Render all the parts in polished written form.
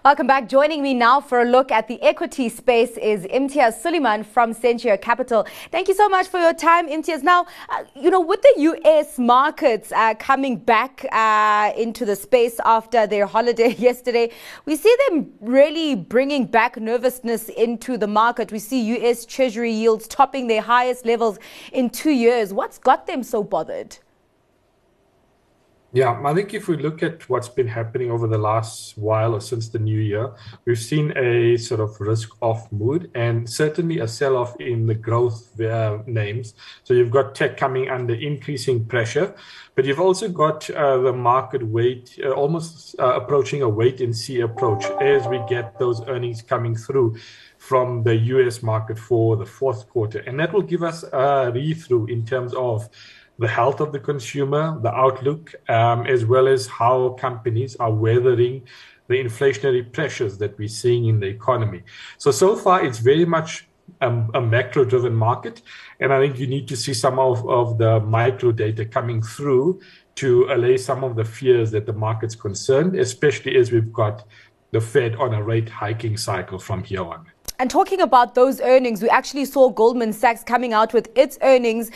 Welcome back. Joining me now for a look at the equity space is Imtiaz Sooliman from Centuria Capital. Thank you so much for your time, Imtiaz. Now, with the US markets coming back into the space after their holiday yesterday, we see them really bringing back nervousness into the market. We see US Treasury yields topping their highest levels in 2 years. What's got them so bothered? Yeah, I think if we look at what's been happening over the last while or since the new year, we've seen a sort of risk-off mood and certainly a sell-off in the growth names. So you've got tech coming under increasing pressure, but you've also got the market almost approaching a wait-and-see approach as we get those earnings coming through from the US market for the fourth quarter. And that will give us a read-through in terms of the health of the consumer, the outlook, as well as how companies are weathering the inflationary pressures that we're seeing in the economy. So far, it's very much a macro-driven market. And I think you need to see some of the micro data coming through to allay some of the fears that the market's concerned, especially as we've got the Fed on a rate hiking cycle from here on. And talking about those earnings, we actually saw Goldman Sachs coming out with its earnings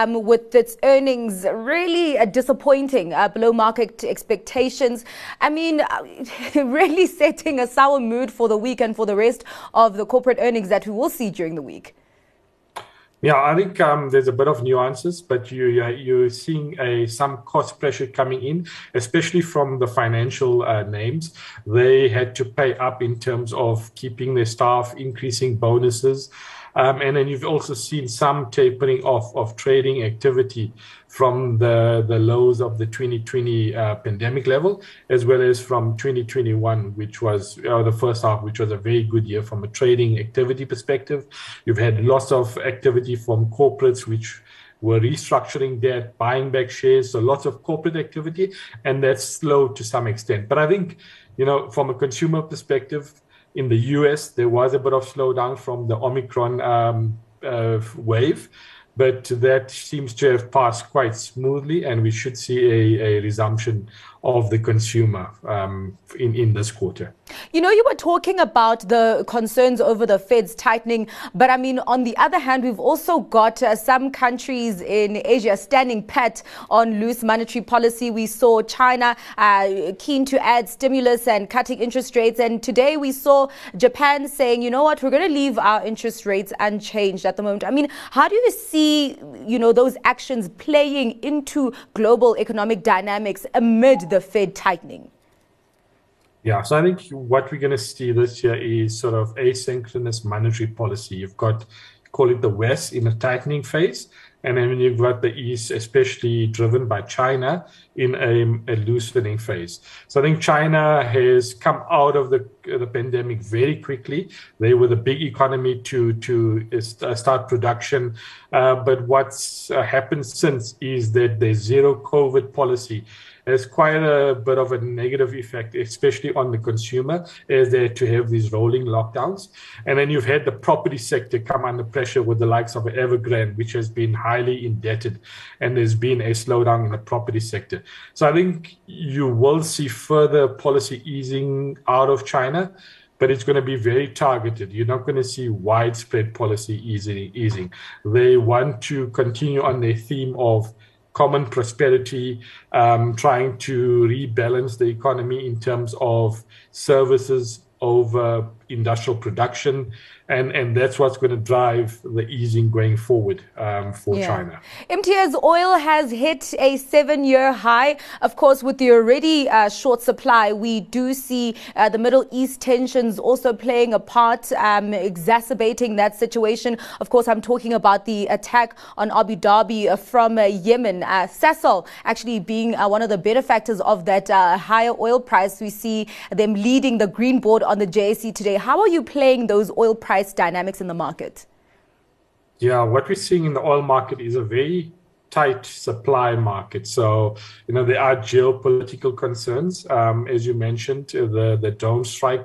really disappointing, below market expectations. I mean, really setting a sour mood for the week and for the rest of the corporate earnings that we will see during the week. Yeah, I think there's a bit of nuances, but you're seeing some cost pressure coming in, especially from the financial names. They had to pay up in terms of keeping their staff, increasing bonuses. And then you've also seen some tapering off of trading activity from the lows of the 2020 pandemic level, as well as from 2021, which was the first half, which was a very good year from a trading activity perspective. You've had lots of activity from corporates, which were restructuring debt, buying back shares, so lots of corporate activity, and that's slowed to some extent. But I think, from a consumer perspective, in the US, there was a bit of slowdown from the Omicron wave, but that seems to have passed quite smoothly, and we should see a resumption of the consumer in this quarter. You were talking about the concerns over the Fed's tightening, but I mean, on the other hand, we've also got some countries in Asia standing pat on loose monetary policy. We saw China keen to add stimulus and cutting interest rates. And today we saw Japan saying, you know what, we're going to leave our interest rates unchanged at the moment. I mean, how do you see, those actions playing into global economic dynamics amid the Fed tightening? Yeah, so I think what we're going to see this year is sort of asynchronous monetary policy. You've got, call it the West, in a tightening phase, and then you've got the East, especially driven by China, in a loosening phase. So I think China has come out of the pandemic very quickly. They were the big economy to start production. But what's happened since is that the zero COVID policy has quite a bit of a negative effect, especially on the consumer, as they had to have these rolling lockdowns. And then you've had the property sector come under pressure with the likes of Evergrande, which has been highly indebted, and there's been a slowdown in the property sector. So I think you will see further policy easing out of China, but it's going to be very targeted. You're not going to see widespread policy easing. They want to continue on their theme of common prosperity, trying to rebalance the economy in terms of services over industrial production. And that's what's going to drive the easing going forward for China. Imtiaz, oil has hit a 7-year high. Of course, with the already short supply, we do see the Middle East tensions also playing a part, exacerbating that situation. Of course, I'm talking about the attack on Abu Dhabi from Yemen. Sasol actually being one of the benefactors of that higher oil price. We see them leading the green board on the JSE today. How are you playing those oil price dynamics in the market? Yeah, what we're seeing in the oil market is a very tight supply market. So, there are geopolitical concerns. As you mentioned, the drone strike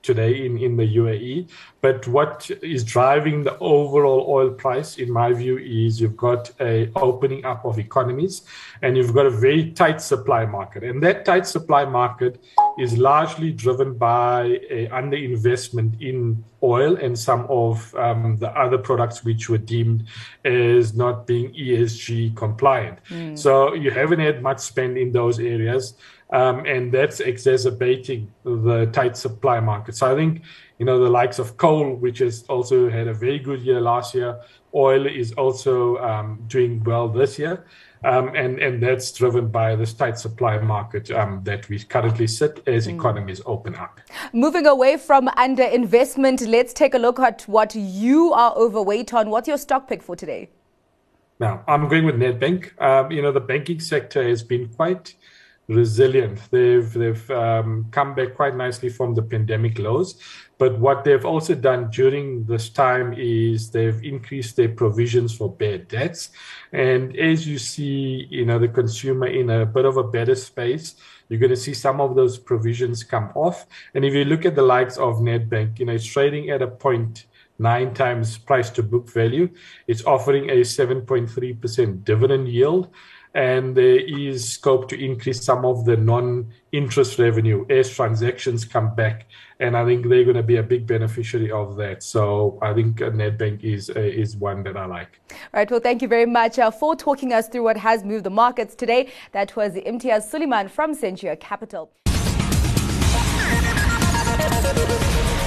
today in the UAE. But what is driving the overall oil price, in my view, is you've got a opening up of economies and you've got a very tight supply market. And that tight supply market is largely driven by a underinvestment in oil and some of the other products which were deemed as not being ESG compliant. So you haven't had much spend in those areas. And that's exacerbating the tight supply market. So I think, the likes of coal, which has also had a very good year last year, oil is also doing well this year. And that's driven by this tight supply market that we currently sit as economies open up. Moving away from underinvestment, let's take a look at what you are overweight on. What's your stock pick for today? Now, I'm going with Nedbank. The banking sector has been quite resilient. They've come back quite nicely from the pandemic lows. But what they've also done during this time is they've increased their provisions for bad debts. And as you see, the consumer in a bit of a better space, you're going to see some of those provisions come off. And if you look at the likes of Nedbank, it's trading at a 0.9 times price to book value. It's offering a 7.3% dividend yield. And there is scope to increase some of the non-interest revenue as transactions come back. And I think they're going to be a big beneficiary of that. So I think Nedbank is one that I like. All right. Well, thank you very much for talking us through what has moved the markets today. That was Imtiaz Sooliman from Centuria Capital.